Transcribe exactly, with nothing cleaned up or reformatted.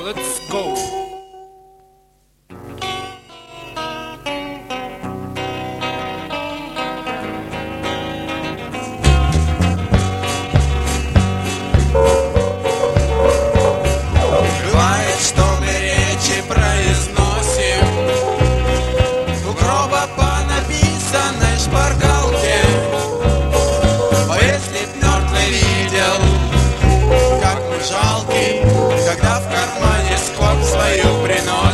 let's go. Бывает, что мы речи произносим у гроба по написанной шпаргалке. О, если б мертвый видел, как мы жалки, когда в кармане скорбь свою приносим.